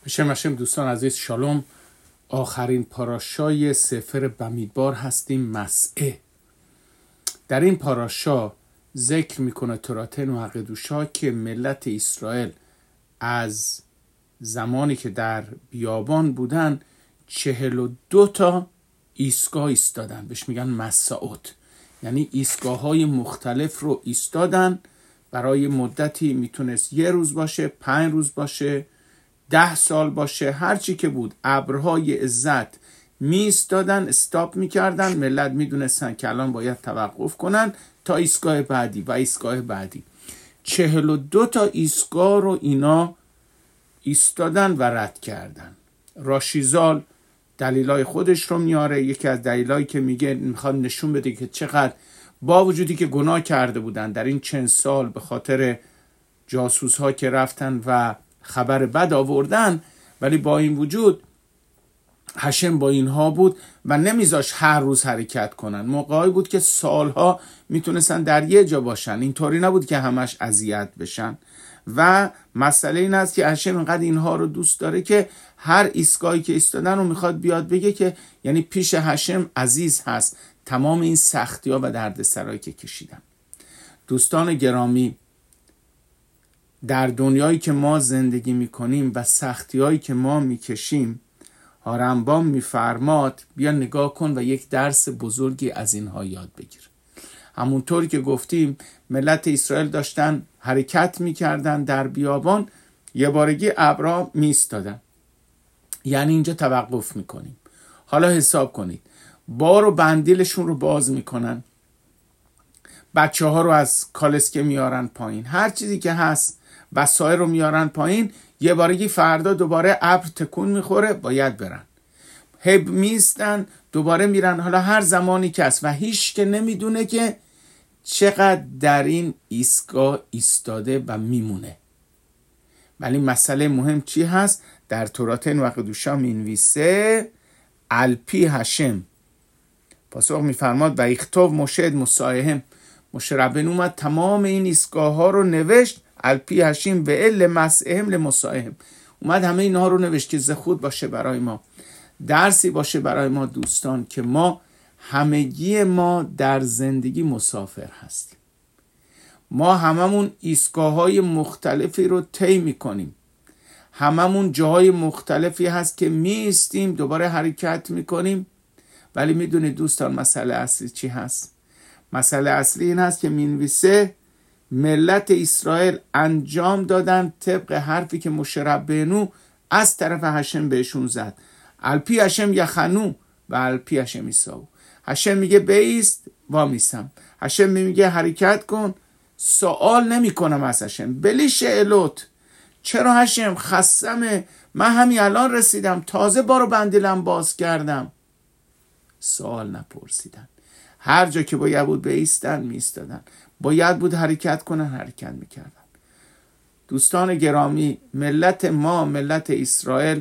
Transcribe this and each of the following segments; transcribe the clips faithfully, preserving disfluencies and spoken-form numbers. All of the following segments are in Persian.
هشم هشم دوستان عزیز، شالوم. آخرین پاراشای سفر بمیدبار هستیم، مسعه. در این پاراشا ذکر میکنه توراتن و حقدوشا که ملت اسرائیل از زمانی که در بیابان بودن چهل و دو تا ایستگاه ایستادن، بهش میگن مساعات، یعنی ایستگاه های مختلف رو ایستادن برای مدتی، میتونست یه روز باشه، پنج روز باشه، ده سال باشه، هرچی که بود. ابرهای عزت می ایستادن، استاپ میکردن، ملت میدونستن که الان باید توقف کنن تا ایستگاه بعدی و ایستگاه بعدی. چهل و دو تا ایستگاه رو اینا ایستادن و رد کردن. راشیزال دلیلای خودش رو میاره. یکی از دلیلایی که میگه میخواد نشون بده که چقدر با وجودی که گناه کرده بودن در این چند سال به خاطر جاسوس ها که رفتن و خبر بد آوردن، ولی با این وجود هشم با اینها بود و نمیذاش هر روز حرکت کنن. موقعی بود که سالها میتونستن در یه جا باشن، اینطوری نبود که همش اذیت بشن. و مسئله این است که هشم اینقدر اینها رو دوست داره که هر ایستگاهی که ایستادن رو میخواد بیاد بگه که یعنی پیش هشم عزیز هست تمام این سختی ها و دردسرایی که کشیدن. دوستان گرامی، در دنیایی که ما زندگی میکنیم و سختی هایی که ما میکشیم، رمبام میفرماد بیا نگاه کن و یک درس بزرگی از اینها یاد بگیر. همونطوری که گفتیم ملت اسرائیل داشتن حرکت میکردن در بیابان، یه بارگی ابرها میستادن، یعنی اینجا توقف میکنیم. حالا حساب کنید، بار و بندیلشون رو باز میکنن، بچه ها رو از کالسکه میارن پایین، هر چیزی که هست وسایل رو میارن پایین. یه بارگی فردا دوباره ابر تکون میخوره، باید برن، هب میستن، دوباره میرن. حالا هر زمانی که هست و هیچ که نمیدونه که چقدر در این ایستگاه ایستاده و میمونه. ولی مسئله مهم چی هست؟ در توراتن و قدوشا مینویسه الپی هشم. پاسخ میفرماد و ایختوب مشهد مسایهم. مشه ربن اومد تمام این ایستگاه ها رو نوشت، الپی هشیم و ال مسعهم لمسایهم. اومد همه اینها رو نوشت که زخود باشه برای ما، درسی باشه برای ما دوستان، که ما همگی ما در زندگی مسافر هستیم. ما هممون ایستگاه های مختلفی رو طی میکنیم، هممون جاهای مختلفی هست که میستیم دوباره حرکت میکنیم. ولی میدونید دوستان مسئله اصلی چی هست؟ مسئله اصلی این هست که مینویسه ملت اسرائیل انجام دادن طبق حرفی که مشه ربینو از طرف هشم بهشون زد. الپی هشم یخنو و الپی هشم ایساو. هشم میگه بیست، وامیسم. هشم میگه حرکت کن، سوال نمی کنم از هشم. بلی شعلوت، چرا هشم خستمه، من همین الان رسیدم، تازه بارو بندیلم باز کردم. سوال نپرسیدن. هر جا که باید بود بایستن میستادن، باید بود حرکت کنن حرکت میکردن. دوستان گرامی، ملت ما، ملت اسرائیل،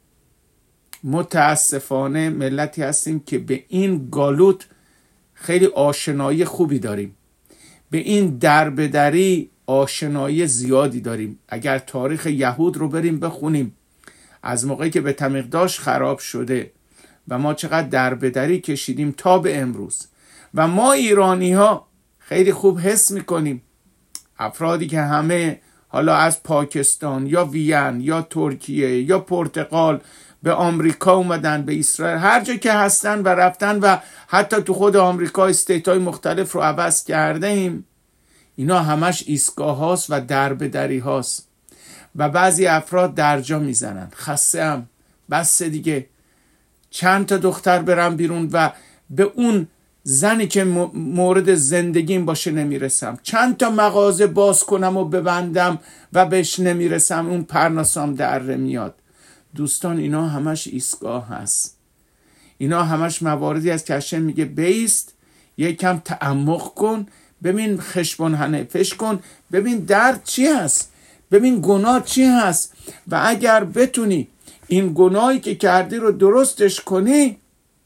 متاسفانه ملتی هستیم که به این گالوت خیلی آشنایی خوبی داریم، به این دربدری آشنایی زیادی داریم. اگر تاریخ یهود رو بریم بخونیم، از موقعی که بیت المقدس خراب شده و ما چقدر دربدری کشیدیم تا به امروز. و ما ایرانی ها خیلی خوب حس میکنیم افرادی که همه حالا از پاکستان یا وین یا ترکیه یا پرتغال به آمریکا اومدن، به اسرائیل، هر جا که هستن و رفتن و حتی تو خود آمریکا استیتای مختلف رو عوض کردیم، اینا همش ایستگاه هاست و دربدری هاست. و بعضی افراد درجا میزنن، خسته هم، بس دیگه، چند تا دختر برم بیرون و به اون زنی که مورد زندگیم باشه نمیرسم، چند تا مغازه باز کنم و ببندم و بهش نمیرسم، اون پرناسام در میاد. دوستان اینا همش ایستگاه هست، اینا همش مواردی است که هشم میگه بیست، یکم تعمق کن، ببین خشبون هنفش کن، ببین درد چی هست، ببین گناه چی هست، و اگر بتونی این گناهی که کردی رو درستش کنی،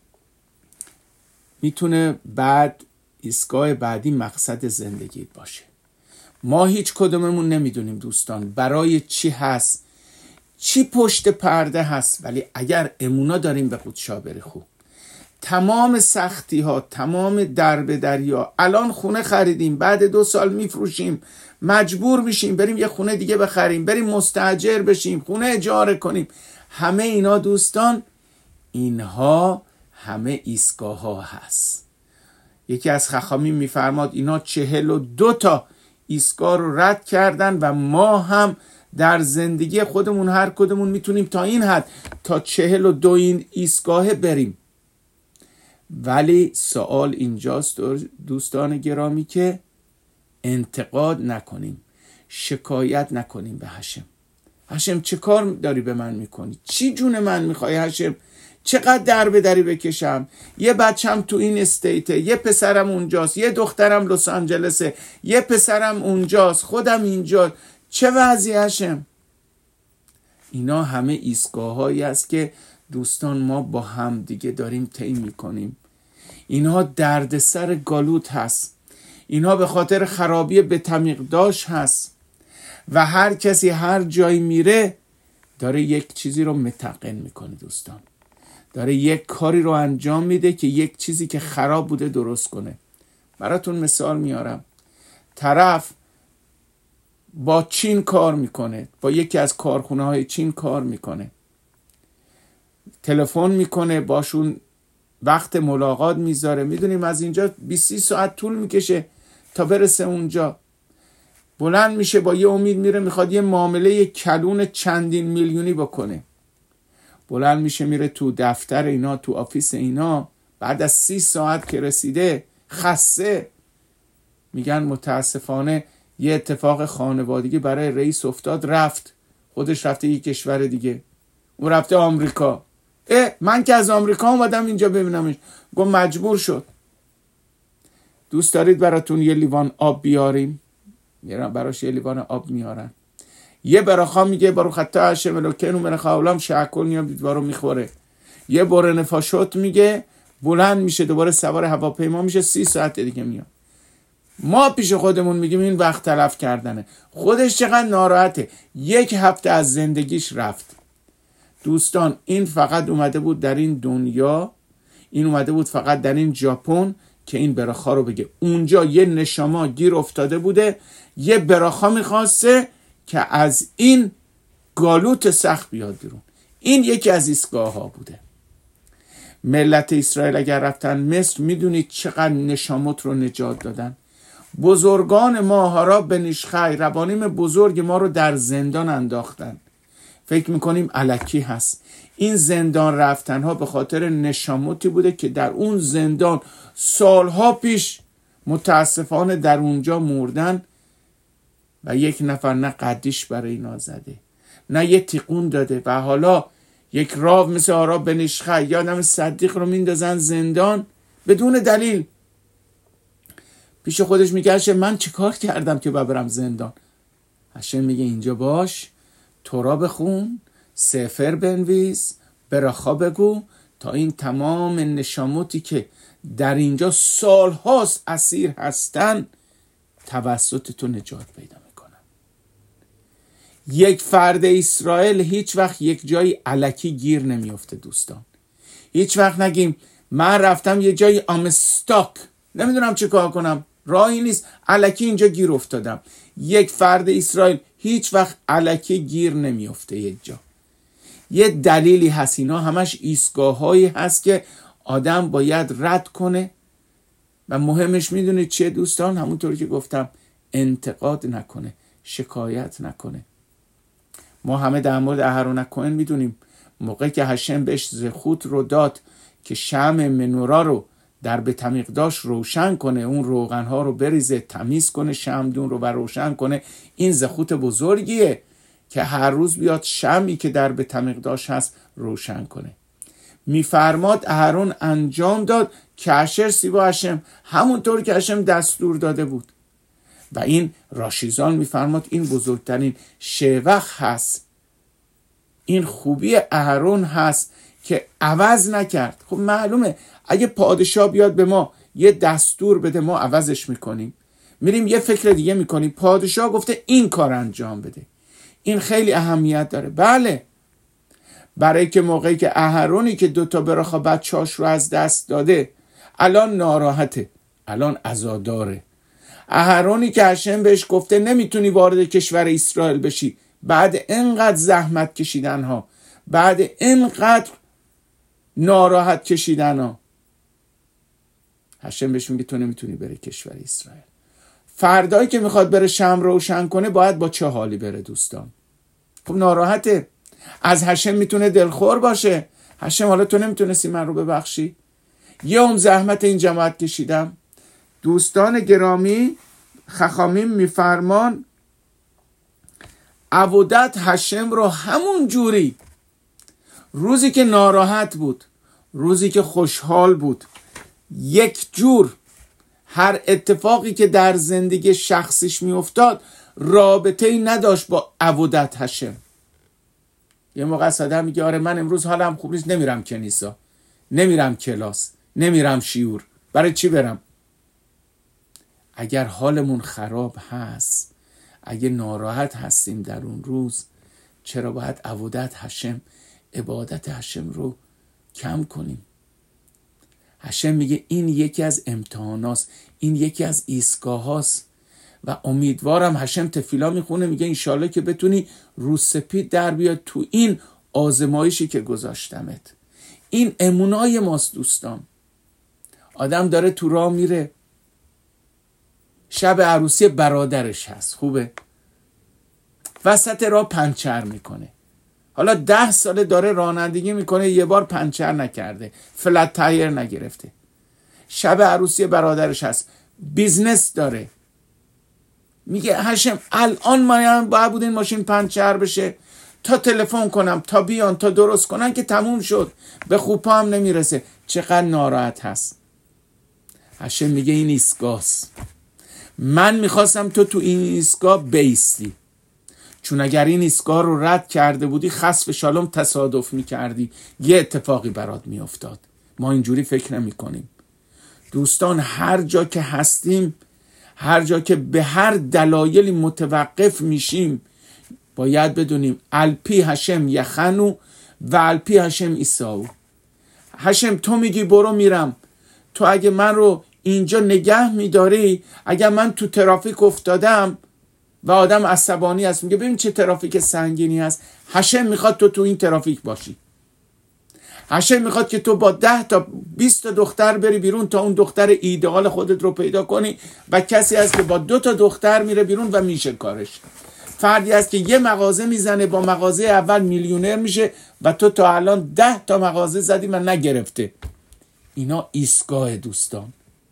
میتونه بعد ایستگاه بعدی مقصد زندگیت باشه. ما هیچ کدوممون نمیدونیم دوستان برای چی هست چی پشت پرده هست. ولی اگر امونا داریم به قودشا بری خوب، تمام سختی ها، تمام درب دریا، الان خونه خریدیم بعد دو سال میفروشیم، مجبور میشیم بریم یه خونه دیگه بخریم، بریم مستاجر بشیم، خونه اجاره کنیم، همه اینا دوستان، اینها همه ایستگاه ها هست. یکی از خخامی میفرماد اینا چهل و دو تا ایستگاه رو رد کردن و ما هم در زندگی خودمون هر کدومون میتونیم تا این حد، تا چهل و دو این ایستگاه بریم. ولی سوال اینجاست دوستان گرامی که انتقاد نکنیم، شکایت نکنیم به هشم. هشم چه کار داری به من میکنی؟ چی جون من میخوای هشم؟ چقدر در به دری بکشم؟ یه بچم تو این استیته، یه پسرم اونجاست، یه دخترم لس آنجلسه، یه پسرم اونجاست، خودم اینجا، چه وضعی هشم؟ اینا همه ایستگاه هایی است که دوستان ما با هم دیگه داریم طی میکنیم. اینها دردسر گالوت هست، اینها به خاطر خرابی بتمیقداش هست و هر کسی هر جایی میره داره یک چیزی رو متقن میکنه دوستان، داره یک کاری رو انجام میده که یک چیزی که خراب بوده درست کنه. براتون مثال میارم، طرف با چین کار میکنه، با یکی از کارخونه های چین کار میکنه، تلفن میکنه باشون، وقت ملاقات میذاره، میدونیم از اینجا بیست ساعت طول میکشه تا برسه اونجا، بلند میشه با یه امید میره میخواد یه معامله کلون چندین میلیونی بکنه، بلند میشه میره تو دفتر اینا، تو آفیس اینا، بعد از سی ساعت که رسیده خسته، میگن متاسفانه یه اتفاق خانوادگی برای رئیس افتاد، رفت خودش رفته یه کشور دیگه، اون رفته آمریکا. اه من که از آمریکا اومدم اینجا ببینمش، گفت مجبور شد. دوست دارید براتون یه لیوان آب بیاریم؟ میرن براش یه لیوان آب میارن، یه براخا میگه برو خطا هشم الوکینو من خاولام شعکل میام دیدوارو میخوره، یه بره نفاشوت میگه بلند میشه دوباره سوار هواپیما میشه، سی ساعت دیگه میاد. ما پیش خودمون میگیم این وقت تلف کردنه، خودش چقدر ناراحته، یک هفته از زندگیش رفت. دوستان این فقط اومده بود در این دنیا، این اومده بود فقط در این ژاپن که این براخا رو بگه. اونجا یه نشاما گیر افتاده بوده، یه براخا میخواسته که از این گالوت سخت بیاد بیرون. این یکی از ایستگاه ها بوده. ملت اسرائیل اگر رفتن مصر، میدونید چقدر نشامت رو نجات دادن. بزرگان ما هارا بنیشخی، ربانیم بزرگ ما رو در زندان انداختن، فکر میکنیم الکی هست. این زندان رفتن ها به خاطر نشامتی بوده که در اون زندان سالها پیش متاسفانه در اونجا مردن و یک نفر نه قدیش برای اینا زده نه یه تیقون داده و حالا یک راو مثل آرا بنیشخی یا آدم صدیق رو میندازن زندان بدون دلیل. پیش خودش میگه هشم من چی کار کردم که ببرم زندان؟ هشم میگه اینجا باش، تورا بخون، سفر بنویس، براخا بگو تا این تمام نشاموتی که در اینجا سال هاست اسیر هستن توسط تو نجات پیدا میکنن. یک فرد اسرائیل هیچ وقت یک جایی الکی گیر نمیفته دوستان. هیچ وقت نگیم من رفتم یه جایی آمستاک نمیدونم چه کار کنم، راهی نیست، الکی اینجا گیر افتادم. یک فرد اسرائیل هیچ وقت الکی گیر نمیفته یک جا، یه دلیلی هست. اینا همش ایستگاه هایی هست که آدم باید رد کنه و مهمش میدونید چیه دوستان؟ همونطوری که گفتم انتقاد نکنه، شکایت نکنه. ما همه در مورد اهرون کوهن میدونیم موقعی که هشم بهش زخوت رو داد که شمع منورا رو در بتمیقداش روشن کنه، اون روغن ها رو بریزه، تمیز کنه شمعدون رو و روشن کنه، این زخوت بزرگیه که هر روز بیاد شمعی که در بتمیقداش هست روشن کنه. میفرماد اهرون انجام داد که اشر سیبا هشم، همونطور که هشم دستور داده بود. و این راشیزان میفرماد این بزرگترین شیوخ هست، این خوبی اهرون هست که عوض نکرد. خب معلومه اگه پادشاه بیاد به ما یه دستور بده ما عوضش میکنیم، میریم یه فکر دیگه میکنیم. پادشاه گفته این کار انجام بده، این خیلی اهمیت داره. بله، برای که موقعی که اهرونی که دوتا براخا بچهاش رو از دست داده الان ناراحته، الان عزاداره. اهرونی که هشم بهش گفته نمیتونی وارد کشور اسرائیل بشی، بعد اینقدر زحمت کشیدن ها، بعد اینقدر ناراحت کشیدن ها، هشم بهش میگه تو نمیتونی بری کشور اسرائیل. فردایی که میخواد بره شم روشن کنه باید با چه حالی بره دوستان؟ خب ناراحته. از هشم میتونه دلخور باشه. هشم حالا تو نمیتونستی من رو ببخشی؟ یه اون زحمت این جماعت کشیدم. دوستان گرامی، خخامیم میفرمان عبودت هشم رو همون جوری، روزی که ناراحت بود، روزی که خوشحال بود، یک جور هر اتفاقی که در زندگی شخصیش میافتاد رابطه‌ای نداشت با عبودت هشم. یه موقع آدم میگه آره من امروز حالم خوب نیست، نمیرم کنیسا، نمیرم کلاس، نمیرم شیور. برای چی برم؟ اگر حالمون خراب هست، اگه ناراحت هستیم در اون روز، چرا باید عبودت هشم، عبادت هشم رو کم کنیم؟ هشم میگه این یکی از امتحاناست، این یکی از ایستگاه هاست و امیدوارم هشم تفیلا میخونه میگه انشالله که بتونی رو سپید در بیاد تو این آزمایشی که گذاشتمت. این امونای ماست دوستان. آدم داره تو راه میره، شب عروسی برادرش هست، خوبه، وسط راه پنچر میکنه. حالا ده ساله داره رانندگی میکنه، یه بار پنچر نکرده، فلت تایر نگرفته. شب عروسی برادرش هست، بیزنس داره. میگه هشم الان من باید بود این ماشین پنچر بشه تا تلفن کنم تا بیان تا درست کنن که تموم شد، به خوب هم نمیرسه. چقدر ناراحت هست. هشم میگه این ایستگاهست. من میخواستم تو تو این ایستگاه بیستی، چون اگر این ایستگاه رو رد کرده بودی خسف شالوم تصادف میکردی، یه اتفاقی برات میافتاد. ما اینجوری فکر نمی کنیم دوستان. هر جا که هستیم، هر جا که به هر دلایلی متوقف میشیم، باید بدونیم الپی هشم یخنو و الپی هشم ایساو. هشم تو میگی برو میرم، تو اگه من رو اینجا نگه میداری، اگه من تو ترافیک افتادم و آدم عصبانی است، میگه ببین چه ترافیک سنگینی هست، هشم میخواد تو تو این ترافیک باشی. هشم میخواد که تو با ده تا بیست تا دختر بری بیرون تا اون دختر ایدئال خودت رو پیدا کنی، و کسی هست که با دو تا دختر میره بیرون و میشه کارش. فردی هست که یه مغازه میزنه، با مغازه اول میلیونر میشه و تو تا الان ده تا مغازه زدی و نگرفته. اینا ایستگاه دوستان.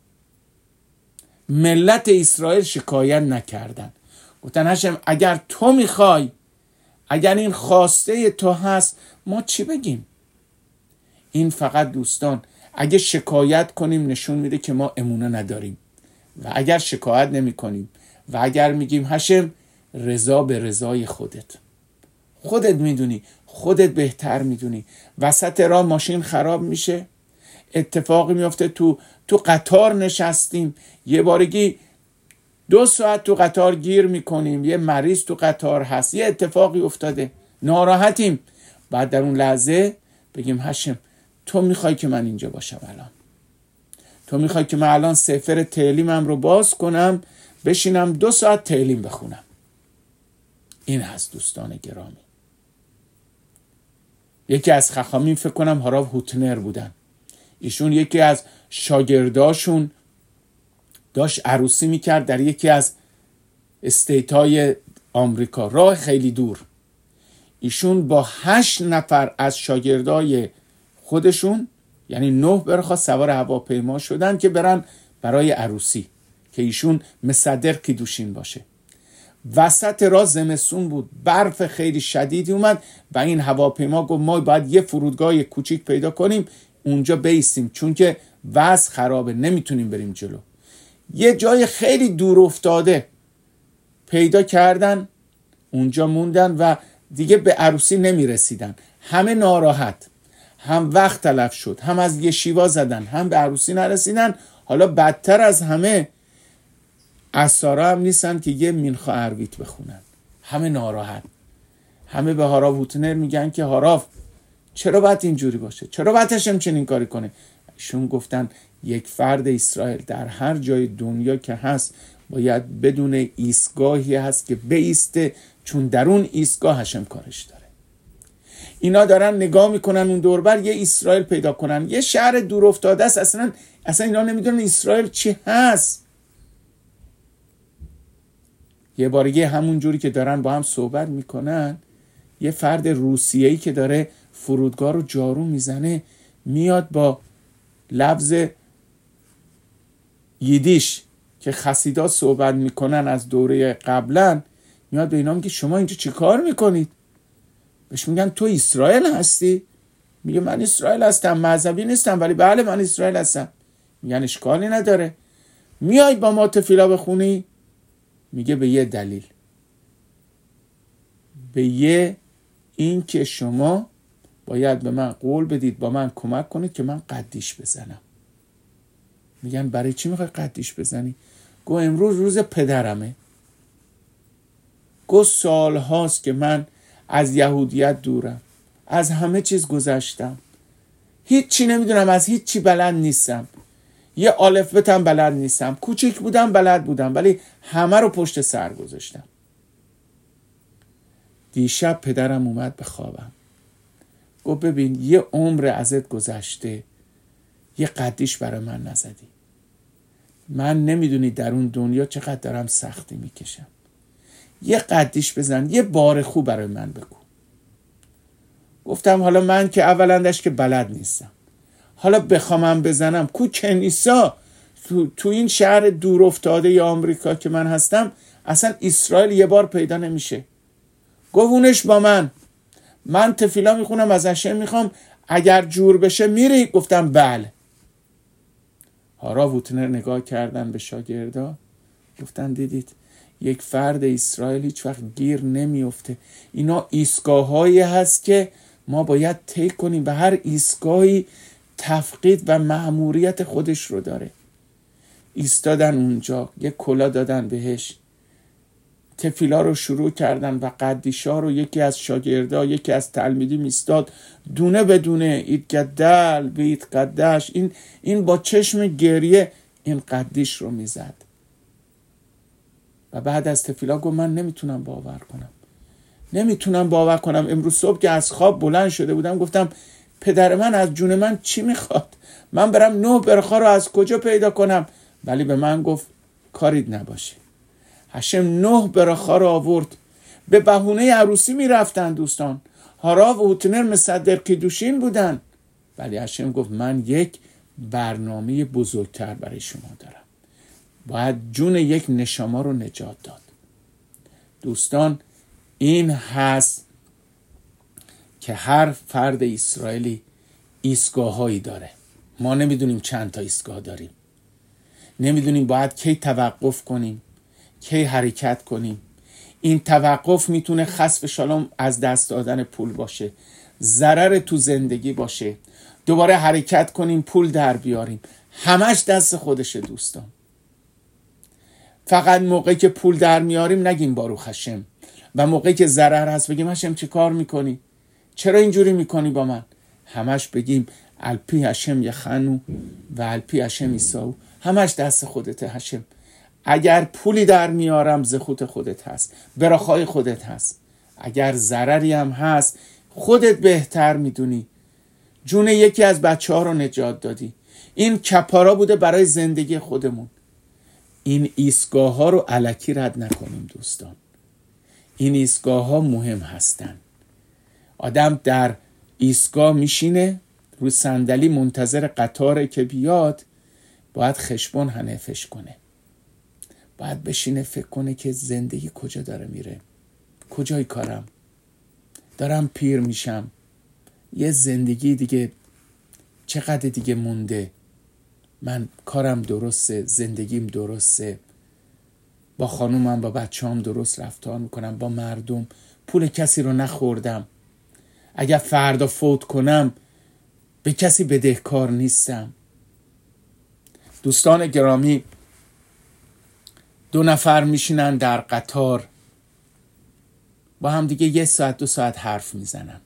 ملت اسرائیل شکایت نکردن، گفتن هشم اگر تو میخوای، اگر این خواسته تو هست، ما چی بگیم؟ این فقط دوستان اگه شکایت کنیم نشون میده که ما امونه نداریم، و اگر شکایت نمی کنیم و اگر میگیم هشم رضا به رضای خودت، خودت میدونی، خودت بهتر میدونی. وسط راه ماشین خراب میشه، اتفاقی میفته، تو تو قطار نشستیم، یه بارگی دو ساعت تو قطار گیر میکنیم، یه مریض تو قطار هست، یه اتفاقی افتاده، ناراحتیم. بعد در اون لحظه بگیم هشم تو میخوای که من اینجا باشم الان، تو میخوای که من الان سفر تعلیمم رو باز کنم، بشینم دو ساعت تعلیم بخونم. این هست دوستان گرامی. یکی از خخامین فکر کنم هاراو هوتنر بودن، ایشون یکی از شاگرداشون داشت عروسی میکرد در یکی از استیتای آمریکا، راه خیلی دور. ایشون با هشت نفر از شاگردای خودشون، یعنی نه برخوا سوار هواپیما شدن که برن برای عروسی که ایشون مصدق کیدوشین باشه. وسط راه زمستون بود، برف خیلی شدیدی اومد و این هواپیما گفت ما باید یه فرودگاه کوچیک پیدا کنیم اونجا بیستیم، چون که وضع خرابه، نمیتونیم بریم جلو. یه جای خیلی دور افتاده پیدا کردن، اونجا موندن و دیگه به عروسی نمیرسیدن. همه ناراحت، هم وقت تلف شد، هم از یشیوا زدن، هم به عروسی نرسیدن. حالا بدتر از همه اسارا هم نیستن که یه مینخا عرویت بخونن. همه ناراحت. همه به هاراو هوتنر میگن که هاراو چرا باید اینجوری باشه؟ چرا باید هشم چنین کاری کنه؟ ایشون گفتن یک فرد اسرائیل در هر جای دنیا که هست باید بدون ایستگاهی هست که بیسته، چون در اون ایستگاه هشم کارش داره. اینا دارن نگاه میکنن اون دوربر یه اسرائیل پیدا کنن، یه شهر دور افتاده است، اصلا اصلا اینا نمیدونن اسرائیل چی هست. یه بارگه همون جوری که دارن با هم صحبت میکنن، یه فرد روسیه‌ای که داره فرودگاه رو جارو میزنه میاد با لفظ ییدیش که خسیدا صحبت میکنن از دوره قبلا، میاد به اینا میگه شما اینجا چی کار میکنید؟ بهش میگن تو اسرائیل هستی؟ میگه من اسرائیل هستم، مذهبی نیستم ولی بله من اسرائیل هستم. میگن اشکالی نداره، میای با ما تفیلا بخونی؟ میگه به یه دلیل، به یه این که شما باید به من قول بدید با من کمک کنید که من قدیش بزنم. میگن برای چی میخوای قدیش بزنی؟ گو امروز روز پدرمه، گو سال هاست که من از یهودیت دورم، از همه چیز گذشتم، هیچ چی نمیدونم، از هیچ چی بلد نیستم، یه الفبتم بلد نیستم، کوچیک بودم بلد بودم ولی همه رو پشت سر گذاشتم. دیشب پدرم اومد به خوابم، گفت ببین یه عمر ازت گذشته، یه قدیش برای من نزدی، من نمیدونی در اون دنیا چقدر دارم سختی میکشم، یه قدیش بزن، یه بار خوب برای من بگو. گفتم حالا من که اولندش که بلد نیستم، حالا بخوامم بزنم کو کنیسا تو, تو این شهر دور افتاده ی آمریکا که من هستم اصلا اسرائیل یه بار پیدا نمیشه. گفتونش با من، من تفیلا میخونم از هشم میخوام، اگر جور بشه میری؟ گفتم بله. هاراو هوتنر نگاه کردن به شاگردا، گفتن دیدید یک فرد اسرائیل هیچ وقت گیر نمیفته، اینا ایستگاه‌هایی هست که ما باید طی کنیم، به هر ایستگاهی تفقید و مأموریت خودش رو داره. ایستادن اونجا، یک کلا دادن بهش، تفیلا رو شروع کردن و قدیشا رو یکی از شاگردا یکی از تلمیذی میستاد دونه بدونه ایت گدل بیت قدش، این این با چشم گریه این قدیش رو میزد و بعد از تفیلا گفت من نمیتونم باور کنم نمیتونم باور کنم امروز صبح که از خواب بلند شده بودم گفتم پدر من از جون من چی میخواد؟ من برم نه برخا رو از کجا پیدا کنم؟ ولی به من گفت کاریت نباشه. هشم نه برخا رو آورد، به بهونه عروسی میرفتن دوستان، هاراو و هوتنر مصدر کیدوشین بودن، ولی هشم گفت من یک برنامه بزرگتر برای شما دارم، باید جون یک نشما رو نجات داد. دوستان این هست که هر فرد اسرائیلی ایستگاه‌هایی داره. ما نمیدونیم چند تا ایستگاه داریم، نمیدونیم باید کی توقف کنیم، کی حرکت کنیم. این توقف میتونه خسف شالوم از دست دادن پول باشه، ضرر تو زندگی باشه، دوباره حرکت کنیم پول در بیاریم، همش دست خودشه دوستان. فقط موقعی که پول در میاریم نگیم باروخ هشم، و موقعی که ضرر هست بگیم هشم چی کار میکنی؟ چرا اینجوری میکنی با من؟ همش بگیم الپی هشم یخنو و الپی هشم ایساو، همش دست خودته هشم. اگر پولی در میارم زخوت خودت هست، براخای خودت هست، اگر ضرری هم هست خودت بهتر میدونی. جون یکی از بچه ها رو نجات دادی، این کپارا بوده برای زندگی خودمون. این ایستگاه ها رو الکی رد نکنیم دوستان، این ایستگاه ها مهم هستن. آدم در ایستگاه میشینه رو صندلی منتظر قطاره که بیاد، باید خشبون هنفش کنه، باید بشینه فکر کنه که زندگی کجا داره میره، کجای کارم، دارم پیر میشم، یه زندگی دیگه چقدر دیگه مونده، من کارم درسته، زندگیم درسته، با خانومم با بچه‌ام درست رفتار میکنم، با مردم پول کسی رو نخوردم، اگر فردا فوت کنم به کسی بدهکار نیستم. دوستان گرامی، دو نفر میشینن در قطار، با هم دیگه یه ساعت دو ساعت حرف میزنن.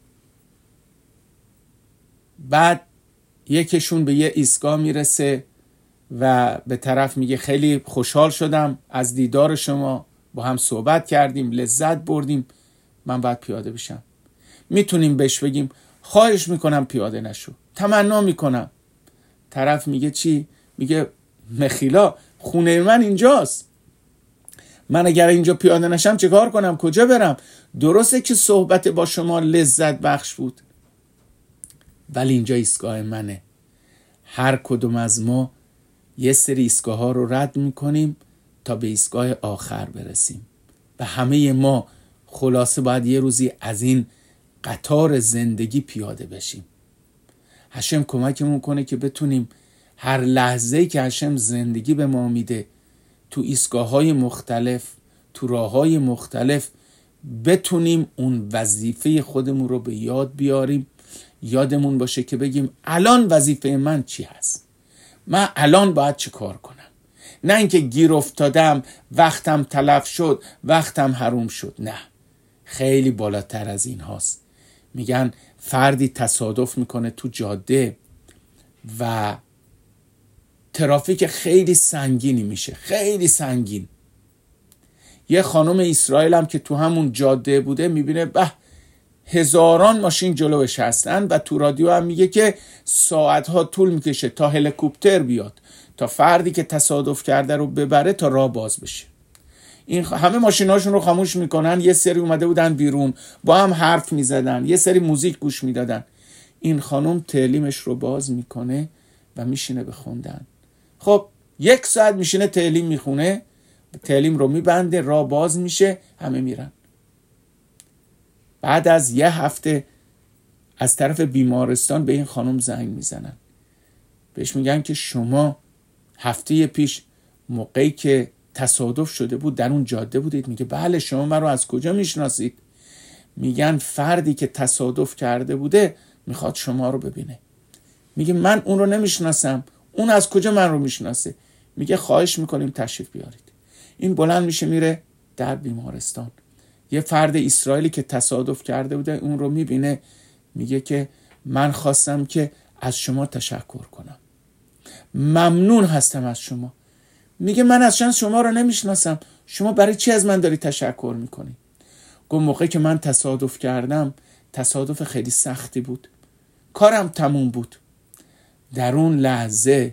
بعد یکیشون به یه ایستگاه میرسه و به طرف میگه خیلی خوشحال شدم از دیدار شما، با هم صحبت کردیم، لذت بردیم، من باید پیاده بشم. میتونیم بهش بگیم خواهش میکنم پیاده نشو، تمنا میکنم. طرف میگه چی؟ میگه مخیلا خونه من اینجاست، من اگر اینجا پیاده نشم چه کار کنم؟ کجا برم؟ درسته که صحبت با شما لذت بخش بود، ولی اینجا ایستگاه منه. هر کدوم از ما یه سری ایستگاه ها رو رد میکنیم تا به ایستگاه آخر برسیم و همه ما خلاصه باید یه روزی از این قطار زندگی پیاده بشیم. هشم کمکمون کنه که بتونیم هر لحظه‌ای که هشم زندگی به ما میده تو ایستگاه‌های مختلف، تو راه‌های مختلف، بتونیم اون وظیفه خودمون رو به یاد بیاریم. یادمون باشه که بگیم الان وظیفه من چی هست، من الان باید چه کار کنم، نه اینکه گیر افتادم، وقتم تلف شد، وقتم حروم شد. نه، خیلی بالاتر از این هاست. میگن فردی تصادف میکنه تو جاده و ترافیک خیلی سنگینی میشه، خیلی سنگین. یه خانم اسرائیل هم که تو همون جاده بوده میبینه به هزاران ماشین جلوش هستن و تو رادیو هم میگه که ساعتها طول میکشه تا هلیکوپتر بیاد، تا فردی که تصادف کرده رو ببره تا راه باز بشه. این همه ماشیناشون رو خاموش میکنن، یه سری اومده بودن بیرون با هم حرف میزدن، یه سری موزیک گوش میدادن. این خانم تعلیمش رو باز میکنه و میشینه به خوندن. خب یک ساعت میشینه تعلیم میخونه، تعلیم رو میبنده، راه باز میشه، همه میرن. بعد از یه هفته از طرف بیمارستان به این خانم زنگ میزنن، بهش میگن که شما هفته پیش موقعی که تصادف شده بود در اون جاده بودید؟ میگه بله. شما من رو از کجا میشناسید؟ میگن فردی که تصادف کرده بوده میخواد شما رو ببینه. میگه من اون رو نمیشناسم، اون از کجا من رو میشناسه؟ میگه خواهش میکنیم تشریف بیارید. این بلند میشه میره در بیمارستان. یه فرد اسرائیلی که تصادف کرده بوده اون رو میبینه، میگه که من خواستم که از شما تشکر کنم، ممنون هستم از شما. میگه من اصلا شما رو نمیشناسم، شما برای چی از من داری تشکر میکنی؟ گفت موقعی که من تصادف کردم تصادف خیلی سختی بود، کارم تموم بود. در اون لحظه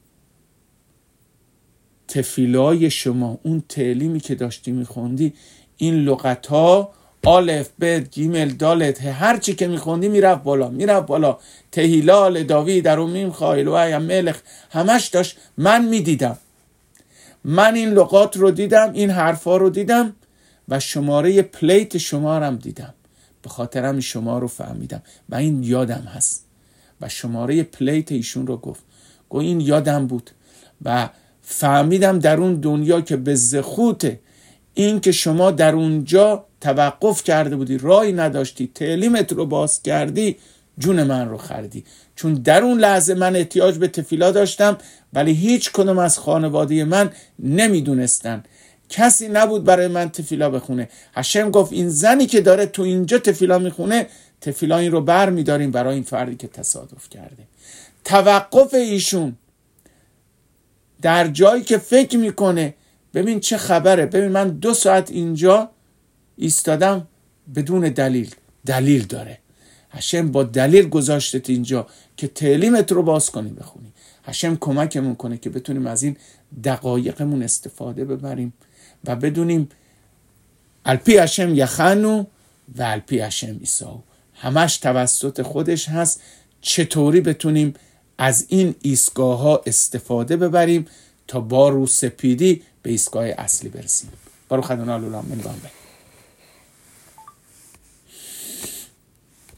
تفیلای شما، اون تعلیمی که داشتی میخوندی، این لغت ها آلف بت گیمل دالت هر چی که میخوندی میرفت بالا میرفت بالا. تهیلال داوید در میم خایل و ملخ همش داشت. من میدیدم، من این لغات رو دیدم، این حرفا رو دیدم و شماره پلیت شما رو هم دیدم، به خاطرم شما رو فهمیدم و این یادم هست. و شماره پلیت ایشون رو گفت گفت این یادم بود و فهمیدم در اون دنیا که به زخوت این که شما در اونجا توقف کرده بودی، راهی نداشتی، تعلیمت رو باز کردی، جون من رو خریدی. چون در اون لحظه من احتیاج به تفیلا داشتم ولی هیچ کدوم از خانواده من نمیدونستن، کسی نبود برای من تفیلا بخونه. هشم گفت این زنی که داره تو اینجا تفیلا میخونه، تفیلا این رو بر میداریم برای این فردی که تصادف کرده. توقف ایشون در جایی که فکر میکنه ببین چه خبره، ببین من دو ساعت اینجا ایستادم بدون دلیل، دلیل داره. هشم با دلیل گذاشتت اینجا که تعلیمت رو باز کنی بخونی. هشم کمکمون کنه که بتونیم از این دقایقمون استفاده ببریم و بدونیم الپی هشم یخنو و الپی هشم ایساو، همش توسط خودش هست. چطوری بتونیم از این ایستگاه ها استفاده ببریم تا با رو سپیدی به ایستگاه اصلی برسیم. باروخ ادونای العالمین.